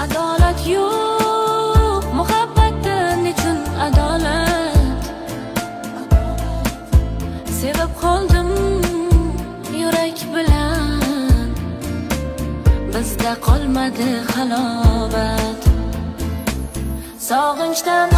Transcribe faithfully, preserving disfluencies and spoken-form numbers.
adolat yo'q, muhabbatda nechun adolat? Sevib qoldim yurak bilan, bizda qolmadi halovat. Sog'inchdan